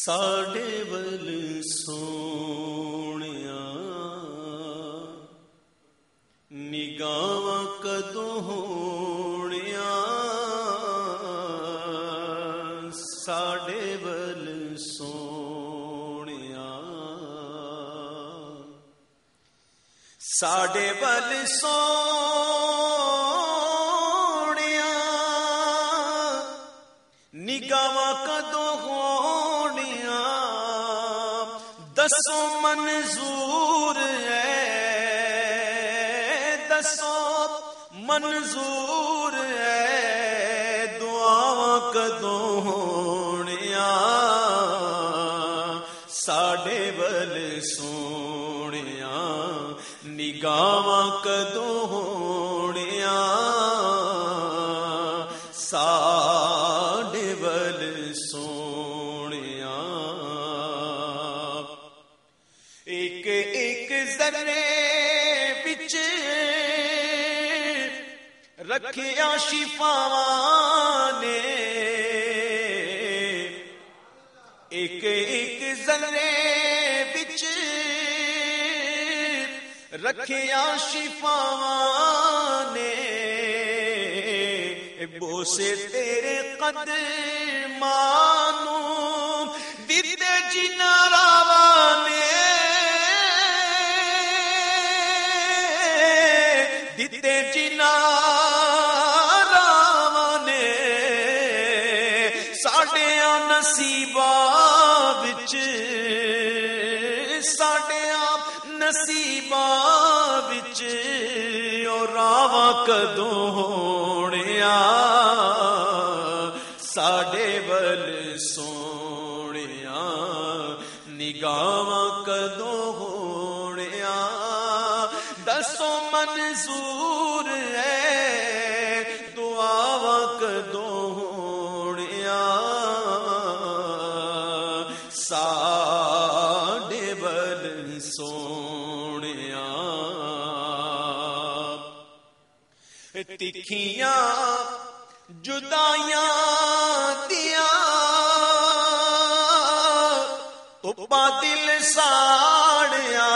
ساڈے ول سونیا نگاواں کدوں ہونیاں ساڈے ول سونیا ساڈے ول سونیا نگاواں کدوں ہونیاں دسو منظور ہے دسو منظور ہے دعاواں کدوں ہونیاں ساڈے ول سونیاں نگاواں کدوں ہونیاں ساڈے ول سونیاں ایک ایک ذرے وچ رکھیا شفاواں نے ایک ایک ذرے وچ رکھیا شفاواں نے بوسے تیرے قدماں نوں دتے جنہاں راواں نے دتے جنہاں راواں نے ساڈیاں نصیباں وچ ساڈیاں نصیباں وچ او راواں کدوں ہونیاں ساڈے ول سونیاں نگاواں کدوں ہونیاں دسو منظور ہے دعاواں کدوں ہونیاں ساڈے ول سونیاں تکھیاں جدائیاں دیاں توپا دل ساڑیا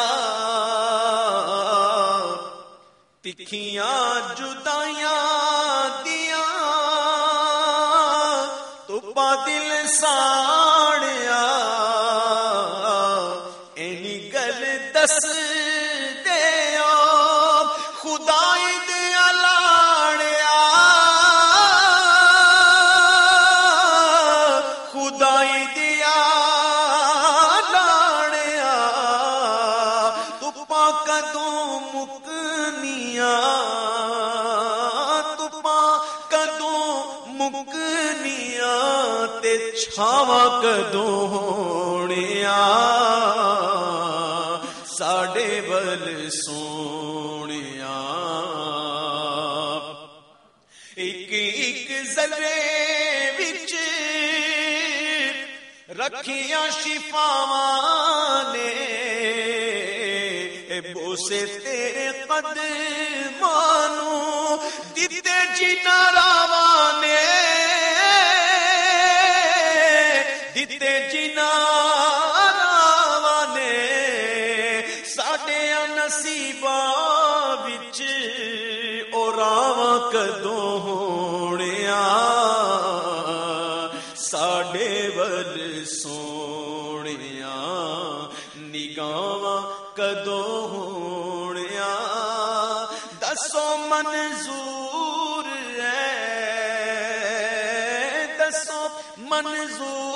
تکھیاں جدائیاں دیاں توپا دل ساڑیا اینی گل دس دے خدائی دیا لاڑیا خدائی دیا لاڑیا تپا کدوں مکنیاں تپا کدوں مکنیاں تے چھاواں کدوں ہونیاں ساڈے ول سونیاں ایک ایک ذرے وچ رکھیاں شفاواں نے بوسے تیرے قدماں نوں دتے جنہاں راواں نے دتے جنہاں راواں نے ساڈیاں نصیباں وچ او راواں کدوں ہونیاں ساڈے ول سونیاں نگاواں کدوں ہونیاں دسو منظور ہے دسو منظور